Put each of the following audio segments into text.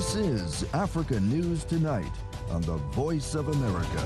This is Africa News Tonight on the Voice of America.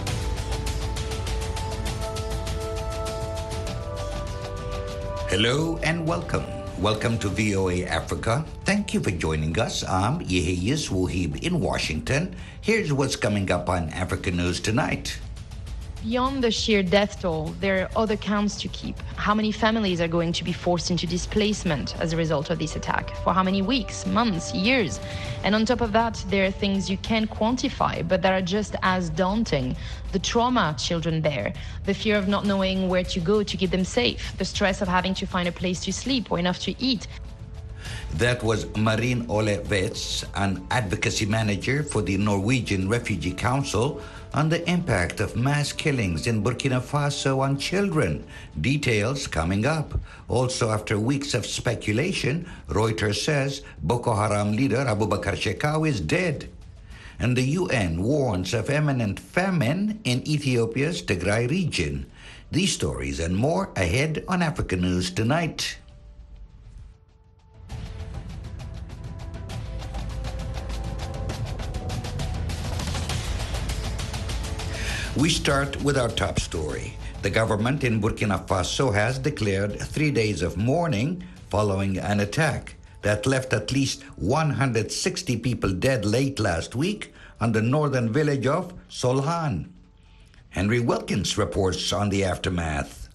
Hello and welcome. Welcome to VOA Africa. Thank you for joining us. I'm Yehiyas Wuhib in Washington. Here's what's coming up on Africa News Tonight. Beyond the sheer death toll, there are other counts to keep. How many families are going to be forced into displacement as a result of this attack? For how many weeks, months, years? And on top of that, there are things you can't quantify, but that are just as daunting. The trauma children bear, the fear of not knowing where to go to keep them safe, the stress of having to find a place to sleep or enough to eat. That was Marine Ole Wets, an advocacy manager for the Norwegian Refugee Council, on the impact of mass killings in Burkina Faso on children. Details coming up. Also, after weeks of speculation, Reuters says Boko Haram leader Abubakar Shekau is dead. And the UN warns of imminent famine in Ethiopia's Tigray region. These stories and more ahead on Africa News Tonight. We start with our top story. The government in Burkina Faso has declared 3 days of mourning following an attack that left at least 160 people dead late last week on the northern village of Solhan. Henry Wilkins reports on the aftermath.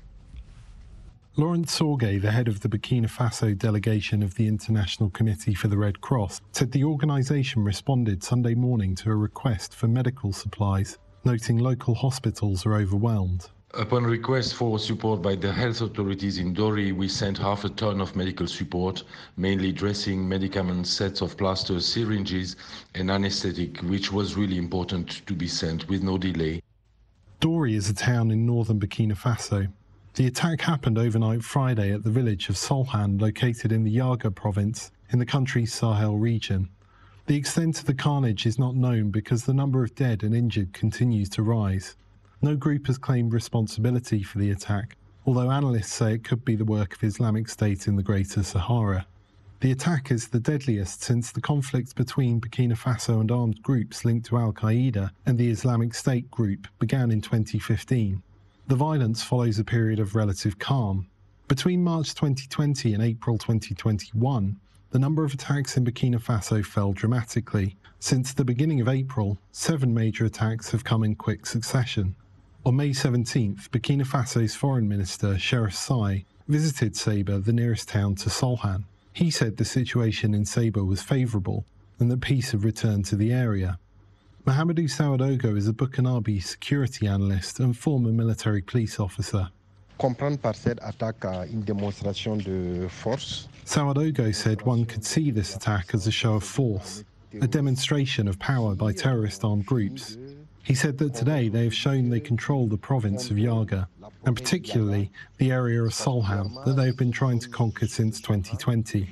Laurent Sorge, the head of the Burkina Faso delegation of the International Committee for the Red Cross, said the organisation responded Sunday morning to a request for medical supplies, noting local hospitals are overwhelmed. Upon request for support by the health authorities in Dori, we sent half a ton of medical support, mainly dressing, medicaments, sets of plasters, syringes, and anesthetic, which was really important to be sent with no delay. Dori is a town in northern Burkina Faso. The attack happened overnight Friday at the village of Solhan, located in the Yaga province, in the country's Sahel region. The extent of the carnage is not known because the number of dead and injured continues to rise. No group has claimed responsibility for the attack, although analysts say it could be the work of Islamic State in the Greater Sahara. The attack is the deadliest since the conflict between Burkina Faso and armed groups linked to Al-Qaeda and the Islamic State group began in 2015. The violence follows a period of relative calm. Between March 2020 and April 2021, the number of attacks in Burkina Faso fell dramatically. Since the beginning of April, 7 major attacks have come in quick succession. On May 17th, Burkina Faso's Foreign Minister, Cherif Sai, visited Saber, the nearest town to Solhan. He said the situation in Saber was favourable and that peace had returned to the area. Mahamadou Sawadogo is a Burkinabe security analyst and former military police officer. Comprendre par cette attaque une démonstration de force. Sawadogo said one could see this attack as a show of force, a demonstration of power by terrorist armed groups. He said that today they have shown they control the province of Yaga, and particularly the area of Solhan that they have been trying to conquer since 2020.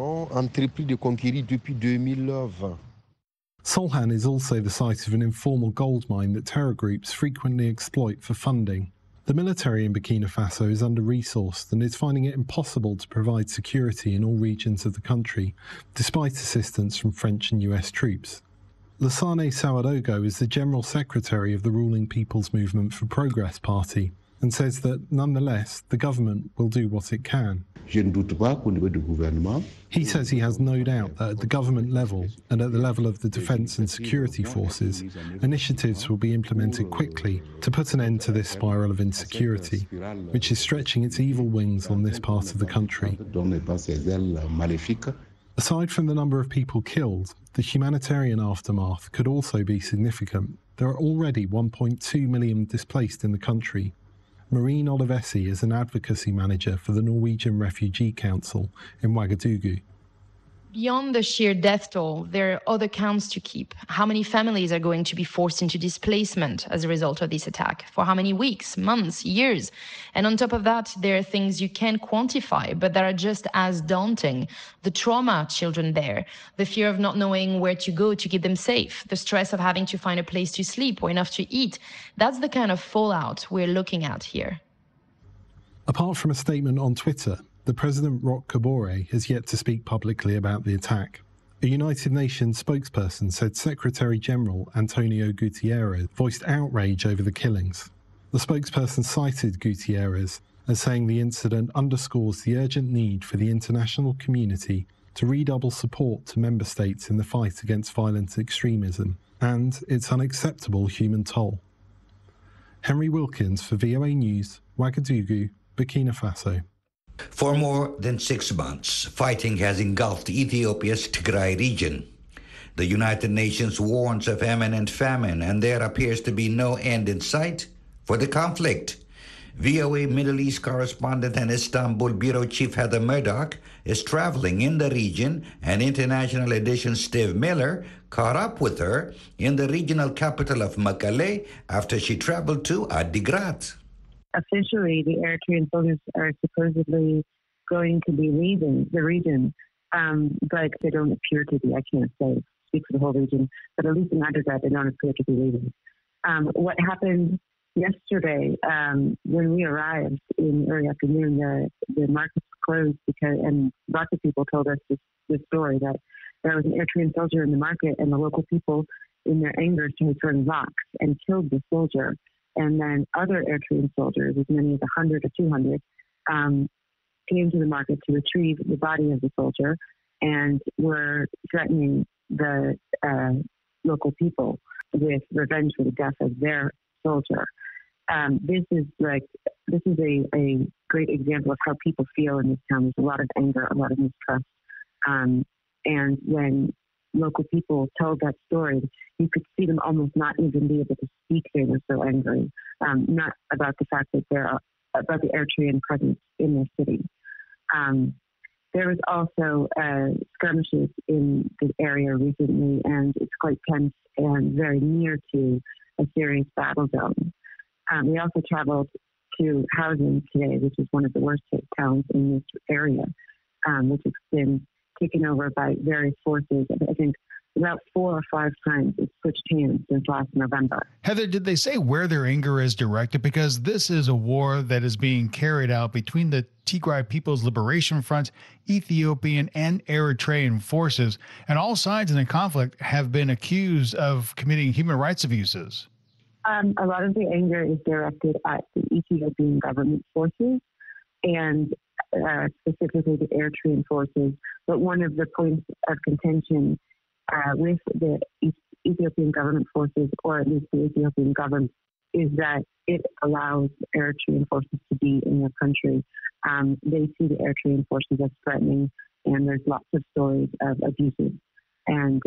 Solhan is also the site of an informal gold mine that terror groups frequently exploit for funding. The military in Burkina Faso is under-resourced and is finding it impossible to provide security in all regions of the country, despite assistance from French and US troops. Lassane Sawadogo is the General Secretary of the ruling People's Movement for Progress Party and says that, nonetheless, the government will do what it can. He says he has no doubt that at the government level and at the level of the defence and security forces, initiatives will be implemented quickly to put an end to this spiral of insecurity, which is stretching its evil wings on this part of the country. Aside from the number of people killed, the humanitarian aftermath could also be significant. There are already 1.2 million displaced in the country. Marine Olivesi is an advocacy manager for the Norwegian Refugee Council in Ouagadougou. Beyond the sheer death toll, there are other counts to keep. How many families are going to be forced into displacement as a result of this attack? For how many weeks, months, years? And on top of that, there are things you can't quantify, but that are just as daunting. The trauma children bear, the fear of not knowing where to go to keep them safe, the stress of having to find a place to sleep or enough to eat. That's the kind of fallout we're looking at here. Apart from a statement on Twitter, the President Roch Kabore has yet to speak publicly about the attack. A United Nations spokesperson said Secretary General Antonio Guterres voiced outrage over the killings. The spokesperson cited Guterres as saying the incident underscores the urgent need for the international community to redouble support to member states in the fight against violent extremism and its unacceptable human toll. Henry Wilkins for VOA News, Ouagadougou, Burkina Faso. For more than 6 months, fighting has engulfed Ethiopia's Tigray region. The United Nations warns of imminent famine, and there appears to be no end in sight for the conflict. VOA Middle East correspondent and Istanbul bureau chief Heather Murdoch is traveling in the region, and International Edition's Steve Miller caught up with her in the regional capital of Mekelle after she traveled to Adigrat. Officially, the Eritrean soldiers are supposedly going to be leaving the region, but they don't appear to be. I can't speak for the whole region, but at least in Adigrat, they don't appear to be leaving. What happened yesterday, when we arrived in early afternoon, the markets closed and lots of people told us this story that there was an Eritrean soldier in the market, and the local people, in their anger, started throwing rocks and killed the soldier. And then other Eritrean soldiers, as many as 100 or 200, came to the market to retrieve the body of the soldier and were threatening the local people with revenge for the death of their soldier. This is a great example of how people feel in this town. There's a lot of anger, a lot of mistrust. And when local people told that story, you could see them almost not even be able to speak. They were so angry, not about the fact that about the Eritrean presence in their city. There was also skirmishes in the area recently, and it's quite tense and very near to a serious battle zone. We also traveled to Housing today, which is one of the worst hit towns in this area, which has been taken over by various forces. I think about 4 or 5 times it's switched hands since last November. Heather, did they say where their anger is directed? Because this is a war that is being carried out between the Tigray People's Liberation Front, Ethiopian and Eritrean forces, and all sides in the conflict have been accused of committing human rights abuses. A lot of the anger is directed at the Ethiopian government forces and specifically the Eritrean forces. But one of the points of contention with the Ethiopian government forces, or at least the Ethiopian government, is that it allows Eritrean forces to be in their country. They see the Eritrean forces as threatening, and there's lots of stories of abuses. And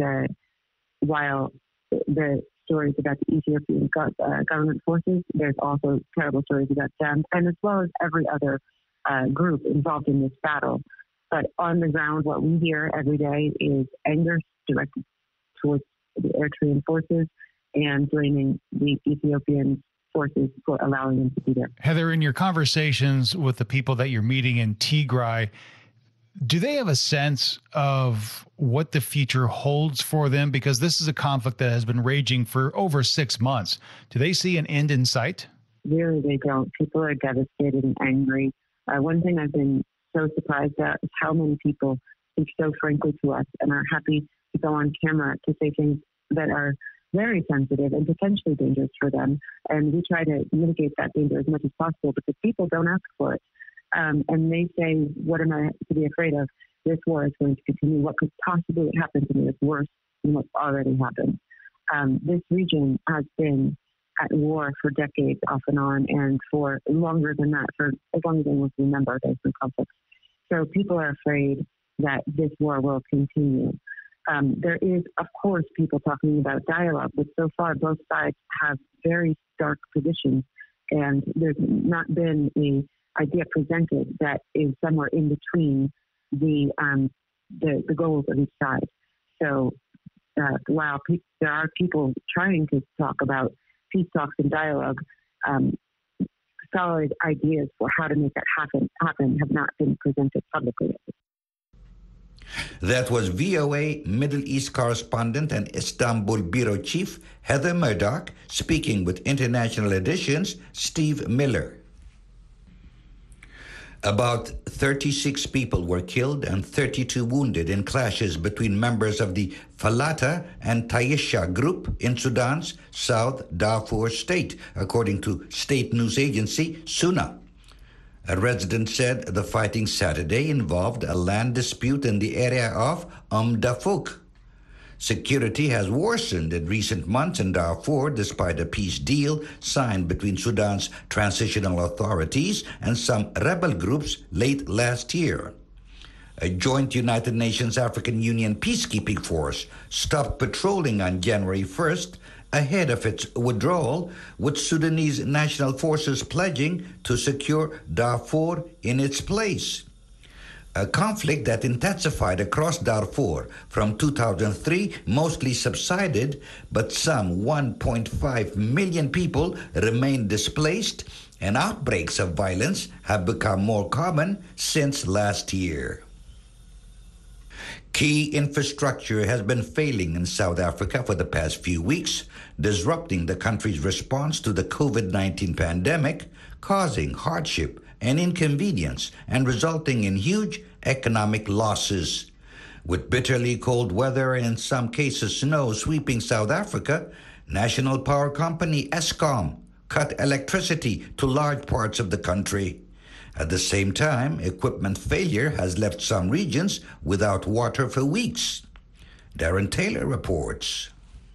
while the stories about the Ethiopian government forces, there's also terrible stories about them, and as well as every other group involved in this battle. But on the ground, what we hear every day is anger directed towards the Eritrean forces and blaming the Ethiopian forces for allowing them to be there. Heather, in your conversations with the people that you're meeting in Tigray, do they have a sense of what the future holds for them? Because this is a conflict that has been raging for over 6 months. Do they see an end in sight? Really, they don't. People are devastated and angry. One thing I've been so surprised at is how many people speak so frankly to us and are happy to go on camera to say things that are very sensitive and potentially dangerous for them. And we try to mitigate that danger as much as possible, but the people don't ask for it. And they say, what am I to be afraid of? This war is going to continue. What could possibly happen to me is worse than what's already happened. This region has been at war for decades off and on, and for longer than that, for as long as anyone can remember, there's been conflicts. So people are afraid that this war will continue. There is, of course, people talking about dialogue, but so far both sides have very stark positions, and there's not been an idea presented that is somewhere in between the goals of each side. So while there are people trying to talk about peace talks and dialogue, solid ideas for how to make that happen have not been presented publicly. That was VOA Middle East correspondent and Istanbul bureau chief Heather Murdoch speaking with International Edition's Steve Miller. About 36 people were killed and 32 wounded in clashes between members of the Falata and Taisha group in Sudan's South Darfur state, according to state news agency SUNA. A resident said the fighting Saturday involved a land dispute in the area of Dafuk. Security has worsened in recent months in Darfur despite a peace deal signed between Sudan's transitional authorities and some rebel groups late last year. A joint United Nations African Union peacekeeping force stopped patrolling on January 1st ahead of its withdrawal, with Sudanese national forces pledging to secure Darfur in its place. A conflict that intensified across Darfur from 2003 mostly subsided, but some 1.5 million people remain displaced, and outbreaks of violence have become more common since last year. Key infrastructure has been failing in South Africa for the past few weeks, disrupting the country's response to the COVID-19 pandemic, causing hardship and inconvenience and resulting in huge economic losses. With bitterly cold weather and in some cases snow sweeping South Africa, national power company Eskom cut electricity to large parts of the country. At the same time, equipment failure has left some regions without water for weeks. Darren Taylor reports.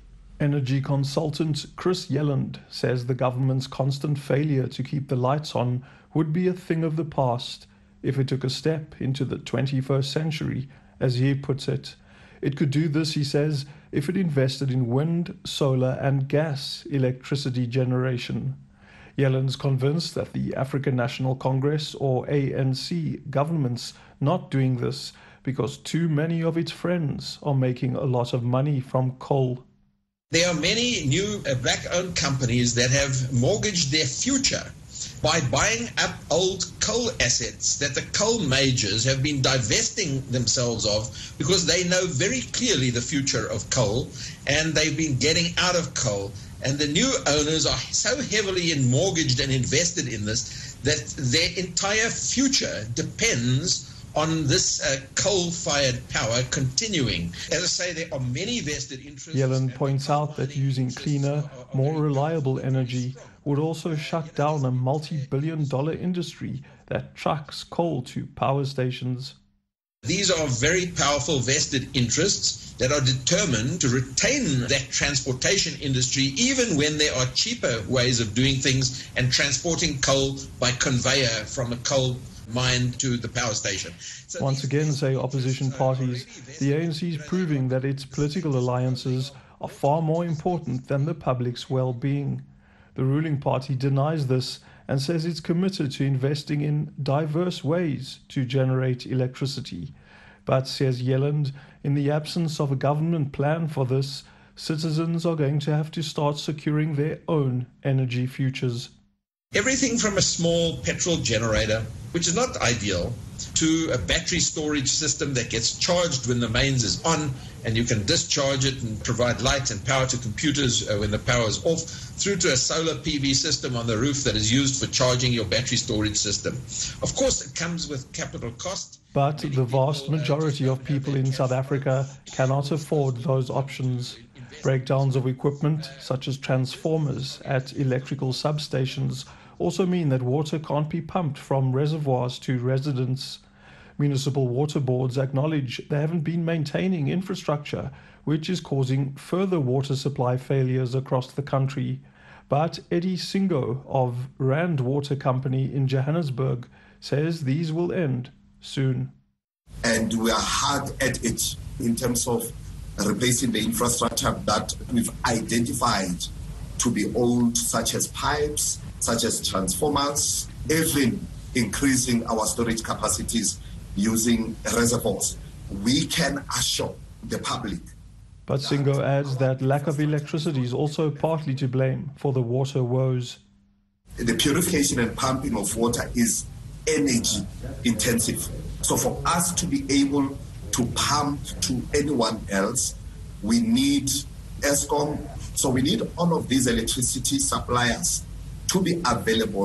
Energy consultant Chris Yelland says the government's constant failure to keep the lights on would be a thing of the past if it took a step into the 21st century, as he puts it. It could do this, he says, if it invested in wind, solar and gas electricity generation. Yelland's convinced that the African National Congress, or ANC, government's not doing this because too many of its friends are making a lot of money from coal. There are many new black-owned companies that have mortgaged their future by buying up old coal assets that the coal majors have been divesting themselves of because they know very clearly the future of coal, and they've been getting out of coal. And the new owners are so heavily mortgaged and invested in this that their entire future depends on this coal-fired power continuing. As I say, there are many vested interests. Yelland points out that using cleaner, more reliable energy would also shut down a multi-billion-dollar industry that trucks coal to power stations. These are very powerful vested interests that are determined to retain that transportation industry even when there are cheaper ways of doing things and transporting coal by conveyor from a coal mine to the power station. So once again, say opposition parties, the ANC is proving that its political alliances are far more important than the public's well-being. The ruling party denies this and says it's committed to investing in diverse ways to generate electricity. But, says Yelland, in the absence of a government plan for this, citizens are going to have to start securing their own energy futures. Everything from a small petrol generator, which is not ideal, to a battery storage system that gets charged when the mains is on and you can discharge it and provide light and power to computers when the power is off, through to a solar PV system on the roof that is used for charging your battery storage system. Of course, it comes with capital cost. But the vast majority of people in South Africa cannot afford those options. Breakdowns of equipment, such as transformers at electrical substations, also mean that water can't be pumped from reservoirs to residents. Municipal water boards acknowledge they haven't been maintaining infrastructure, which is causing further water supply failures across the country. But Eddie Singo of Rand Water Company in Johannesburg says these will end soon. And we are hard at it in terms of replacing the infrastructure that we've identified to be old, such as pipes, such as transformers, even increasing our storage capacities using reservoirs. We can assure the public. But Singo adds that lack of electricity is also partly to blame for the water woes. The purification and pumping of water is energy intensive. So for us to be able to pump to anyone else, we need Eskom. So we need all of these electricity suppliers to be available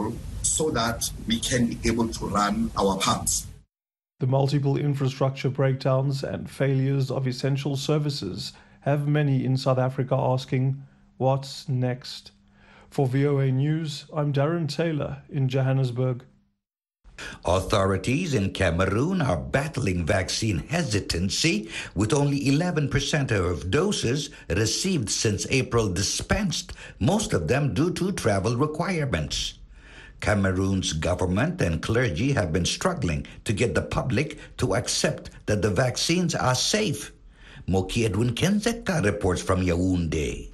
so that we can be able to run our pubs. The multiple infrastructure breakdowns and failures of essential services have many in South Africa asking, what's next? For VOA News, I'm Darren Taylor in Johannesburg. Authorities in Cameroon are battling vaccine hesitancy, with only 11% of doses received since April dispensed, most of them due to travel requirements. Cameroon's government and clergy have been struggling to get the public to accept that the vaccines are safe. Moki Edwin Kenzeka reports from Yaoundé.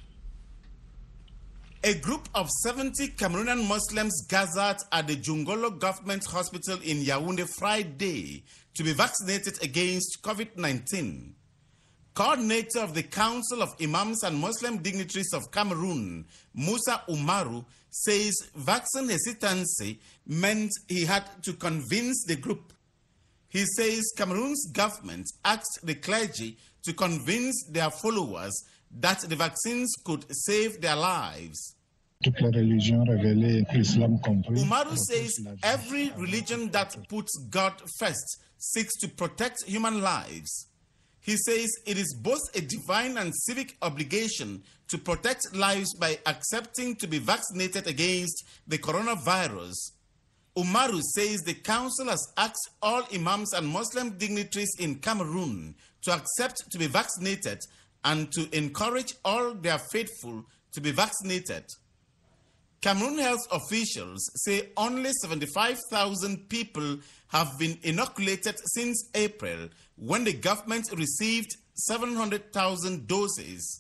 A group of 70 Cameroonian Muslims gathered at the Jungolo Government Hospital in Yaoundé Friday to be vaccinated against COVID-19. Coordinator of the Council of Imams and Muslim Dignitaries of Cameroon, Musa Umaru, says vaccine hesitancy meant he had to convince the group. He says Cameroon's government asked the clergy to convince their followers that the vaccines could save their lives. Umaru says every religion that puts God first seeks to protect human lives. He says it is both a divine and civic obligation to protect lives by accepting to be vaccinated against the coronavirus. Umaru says the council has asked all imams and Muslim dignitaries in Cameroon to accept to be vaccinated and to encourage all their faithful to be vaccinated. Cameroon health officials say only 75,000 people have been inoculated since April, when the government received 700,000 doses.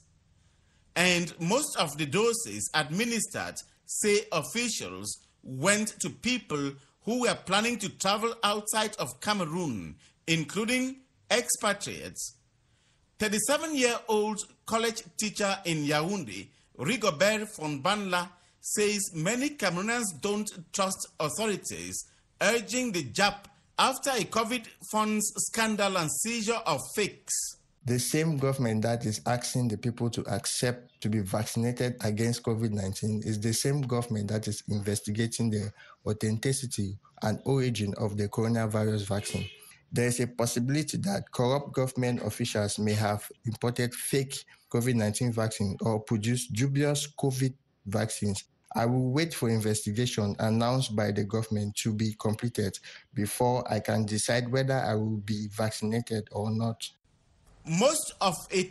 And most of the doses administered, say officials, went to people who were planning to travel outside of Cameroon, including expatriates. 37-year-old college teacher in Yaoundé, Rigobert Fonbanla, says many Cameroonians don't trust authorities, urging the jab after a COVID funds scandal and seizure of fakes. The same government that is asking the people to accept to be vaccinated against COVID-19 is the same government that is investigating the authenticity and origin of the coronavirus vaccine. There is a possibility that corrupt government officials may have imported fake COVID-19 vaccine or produced dubious COVID vaccines. I will wait for investigation announced by the government to be completed before I can decide whether I will be vaccinated or not. Most of a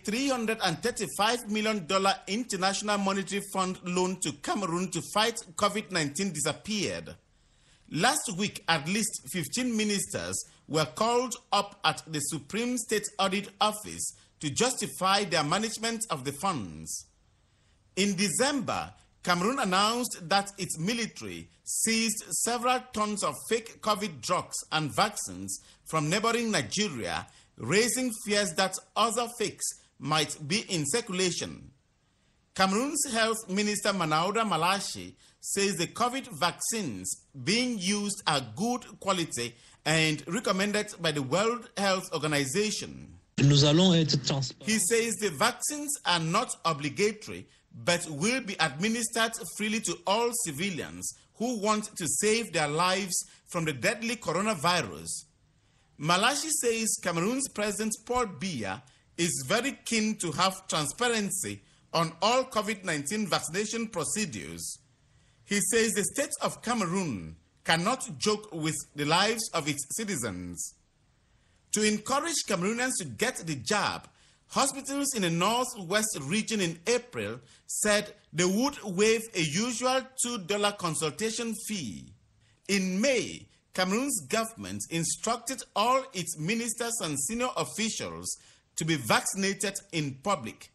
$335 million International Monetary Fund loan to Cameroon to fight COVID-19 disappeared. Last week, at least 15 ministers were called up at the Supreme State Audit Office to justify their management of the funds. In December, Cameroon announced that its military seized several tons of fake COVID drugs and vaccines from neighboring Nigeria, raising fears that other fakes might be in circulation. Cameroon's Health Minister Manauda Malashi says the COVID vaccines being used are good quality and recommended by the World Health Organization. He says the vaccines are not obligatory, but will be administered freely to all civilians who want to save their lives from the deadly coronavirus. Malashi says Cameroon's President Paul Biya is very keen to have transparency on all COVID-19 vaccination procedures. He says the state of Cameroon cannot joke with the lives of its citizens. To encourage Cameroonians to get the jab, hospitals in the northwest region in April said they would waive a usual $2 consultation fee. In May, Cameroon's government instructed all its ministers and senior officials to be vaccinated in public.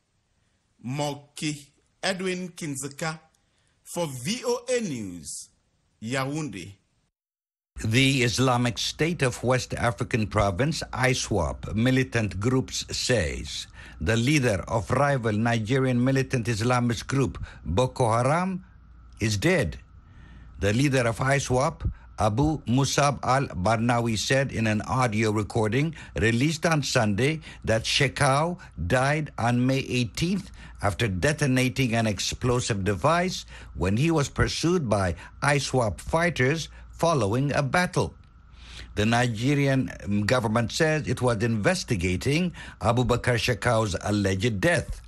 Moki Edwin Kinzeka for VOA News, Yaoundé. The Islamic State of West African province, ISWAP, militant groups says the leader of rival Nigerian militant Islamist group Boko Haram is dead. The leader of ISWAP, Abu Musab al-Barnawi, said in an audio recording released on Sunday that Shekau died on May 18th after detonating an explosive device when he was pursued by ISWAP fighters following a battle. The Nigerian government says it was investigating Abubakar Shekau's alleged death.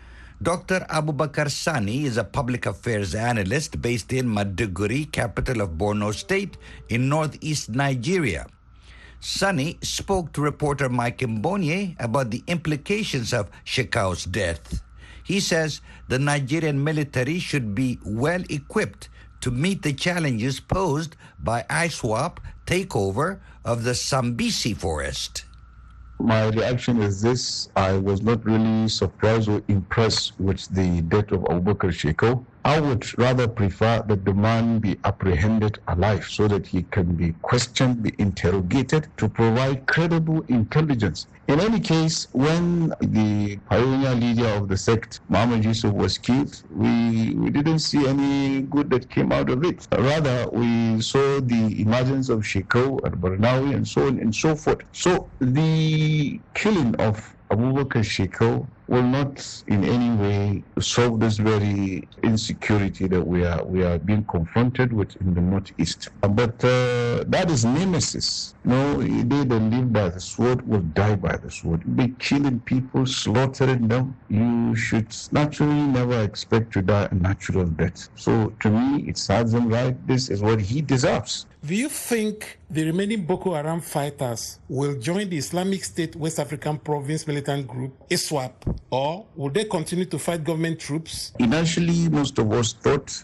Dr. Abubakar Sani is a public affairs analyst based in Maiduguri, capital of Borno State, in northeast Nigeria. Sani spoke to reporter Mike Mbonye about the implications of Shekau's death. He says the Nigerian military should be well equipped to meet the challenges posed by ISWAP takeover of the Sambisi forest. My reaction is this: I was not really surprised or impressed with the death of Abubakar Shekau. I would rather prefer that the man be apprehended alive so that he can be questioned, be interrogated to provide credible intelligence. In any case, when the pioneer leader of the sect, Muhammad Yusuf, was killed, we didn't see any good that came out of it. Rather, we saw the emergence of Shekau at Barnawi and so on and so forth. So the killing of Abubakar Shekau will not in any way solve this very insecurity that we are being confronted with in the Northeast. But that is nemesis. No, they that live by the sword will die by the sword. Be killing people, slaughtering them. You should naturally never expect to die a natural death. So to me, it serves him right. This is what he deserves. Do you think the remaining Boko Haram fighters will join the Islamic State West African Province militant group, ISWAP, or will they continue to fight government troops? Initially, most of us thought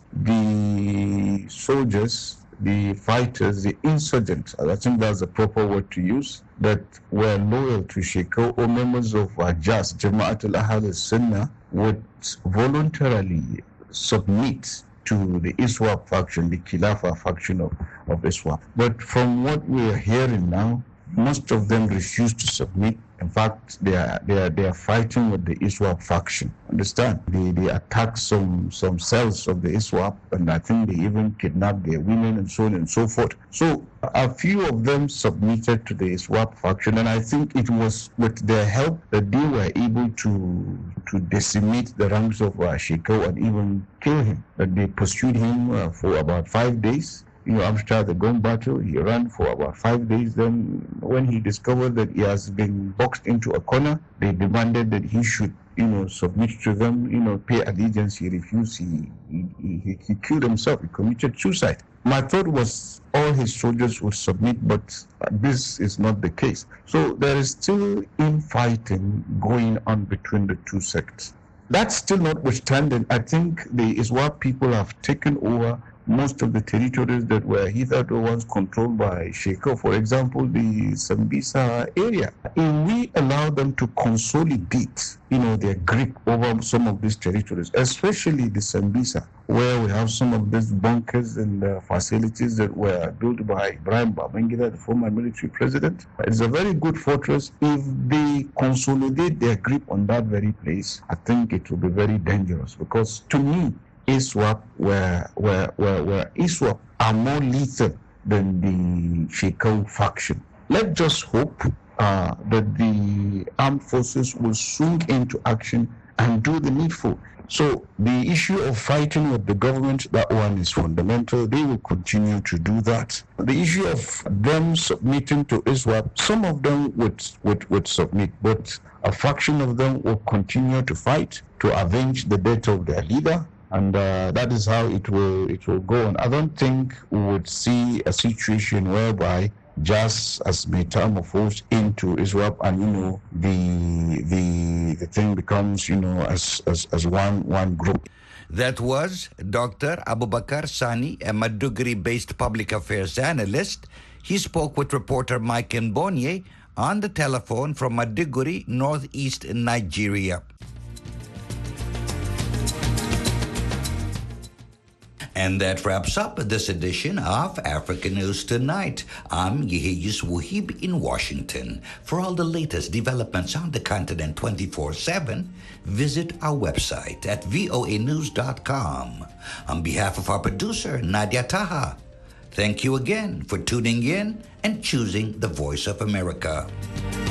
the soldiers, the fighters, the insurgents, I think that's the proper word to use, that were loyal to Shekau or members of JAS, Jama'at al-Ahal al-Sunnah, would voluntarily submit to the ISWAP faction, the Khilafah faction of ISWAP. But from what we are hearing now, most of them refuse to submit. In fact, they are fighting with the ISWAP faction. Understand? They attack some cells of the ISWAP, and I think they even kidnap their women and so on and so forth. So a few of them submitted to the ISWAP faction, and I think it was with their help that they were able to decimate the ranks of Shekau and even kill him. That they pursued him for about 5 days. After the gun battle, he ran for about 5 days. Then when he discovered that he has been boxed into a corner, they demanded that he should, submit to them, pay allegiance. He refused. He killed himself. He committed suicide. My thought was all his soldiers would submit, but this is not the case. So there is still infighting going on between the two sects. That's still notwithstanding. I think the ISWAP people have taken over most of the territories that were hitherto once controlled by Shekau, for example, the Sambisa area. If we allow them to consolidate, their grip over some of these territories, especially the Sambisa, where we have some of these bunkers and facilities that were built by Ibrahim Babangida, the former military president. It's a very good fortress. If they consolidate their grip on that very place, I think it will be very dangerous, because to me, ISWAP where ISWAP are more lethal than the Shekau faction. Let's just hope that the armed forces will swing into action and do the needful. So the issue of fighting with the government, that one is fundamental. They will continue to do that. The issue of them submitting to ISWAP, some of them would submit, but a fraction of them will continue to fight to avenge the death of their leader. And that is how it will go on. I don't think we would see a situation whereby JAS as metamorphosed into ISWAP and the thing becomes as one group. That was Dr. Abubakar Sani, a Maiduguri-based public affairs analyst. He spoke with reporter Mike Mbonye on the telephone from Maiduguri, northeast Nigeria. And that wraps up this edition of Africa News Tonight. I'm Yehiyus Wuhib in Washington. For all the latest developments on the continent 24/7, visit our website at voanews.com. On behalf of our producer, Nadia Taha, thank you again for tuning in and choosing the Voice of America.